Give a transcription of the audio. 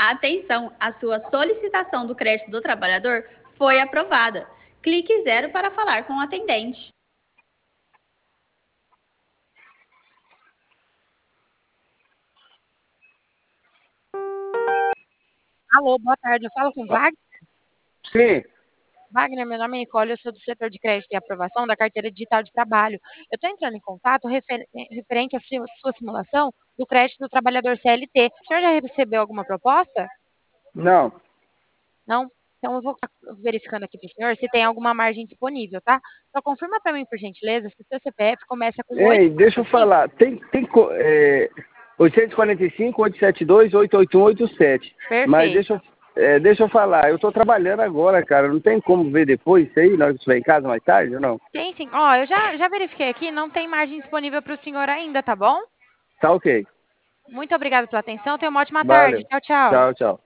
Atenção, a sua solicitação do crédito do trabalhador foi aprovada. Clique 0 para falar com o atendente. Alô, boa tarde. Eu falo com o Wagner. Sim. Wagner, meu nome é Nicole, eu sou do setor de crédito e aprovação da carteira digital de trabalho. Eu estou entrando em contato referente à sua simulação do crédito do trabalhador CLT. O senhor já recebeu alguma proposta? Não. Não? Então eu vou estar verificando aqui para o senhor se tem alguma margem disponível, tá? Só confirma para mim, por gentileza, se o seu CPF começa com 8. Ei, deixa eu falar. Tem 845, 872, 881, 87. Mas Perfeito. deixa eu falar. Eu tô trabalhando agora, cara. Não tem como ver depois isso aí, na hora que estiver em casa mais tarde ou não? Tem sim. Ó, eu já verifiquei aqui, não tem margem disponível para o senhor ainda, tá bom? Tá ok. Muito obrigada pela atenção. Tenha uma ótima tarde. Valeu. Tchau, tchau. Tchau, tchau.